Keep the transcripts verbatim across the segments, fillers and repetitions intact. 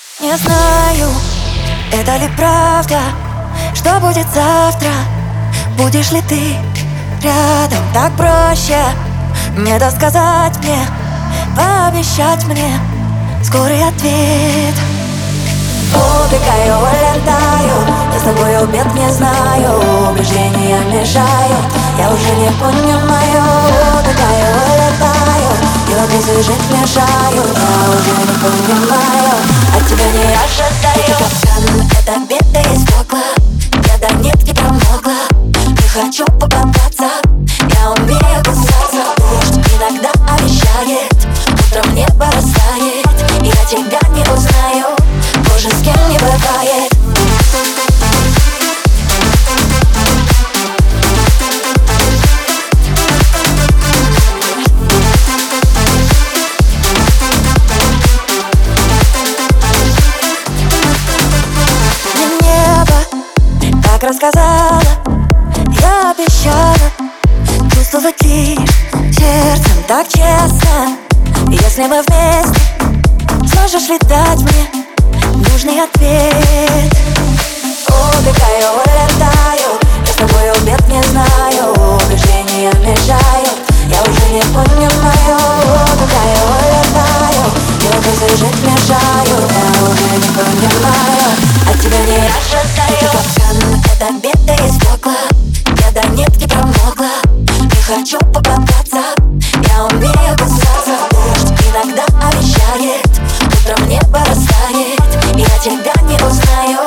Не знаю, это ли правда, что будет завтра. Будешь ли ты рядом? Так проще не досказать мне, пообещать мне скорый ответ. Убегаю, улетаю, я с тобою бед не знаю. Убеждения мешают, я уже не понимаю. Убегаю, улетаю, гипотезы жить мешают. Я уже не понимаю, от тебя не ожидаю. Капкан, это биты из стекла, я до нитки промокла. Не хочу попадаться, я умею кусаться. Дождь иногда обещает, утром небо растает, и я тебя не узнаю, боже, с кем не бывает. Мне небо так рассказала, я обещала чувствовать лишь сердцем так честно. Если мы вместе, сможешь ли дать мне нужный ответ? Убегаю, улетаю, я с тобою бед не знаю. Убеждения мешают, я уже не понимаю. Убегаю, улетаю, гипотезы жить мешают. Я уже не понимаю, от тебя не ожидаю. Капкан, это биты из стекла, я до нитки промокла. Не хочу попадаться, я умею кусаться. Дождь иногда обещает, утром небо растает, и я тебя не узнаю.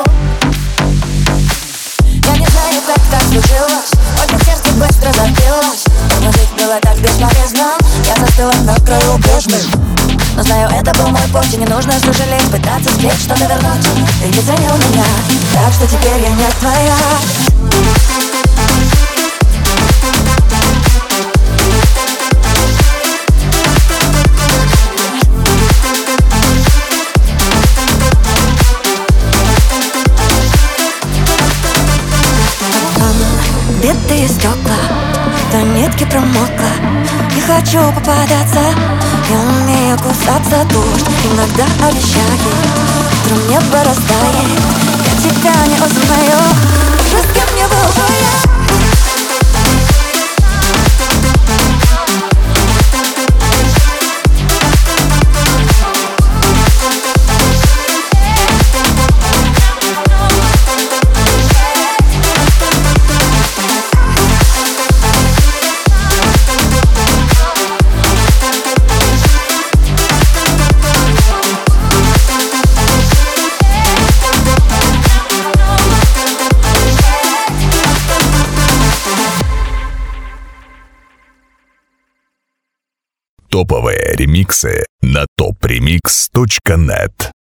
Я не знаю, как так случилось, только сердце быстро забилось. Но жить было так бесполезно, я застыла на краю бездны. Но знаю, это был мой путь, и не нужно сожалеть, пытаться сбить, что-то вернуть. Ты не ценил меня, так что теперь я не твоя. Битые стекла, до нитки промокла. Не хочу попадаться, я умею кусаться. Дождь иногда обещает, утром небо растает, я тебя не узнаю, уже с кем не был бы я. Топовые ремиксы на топ ремикс точка нет.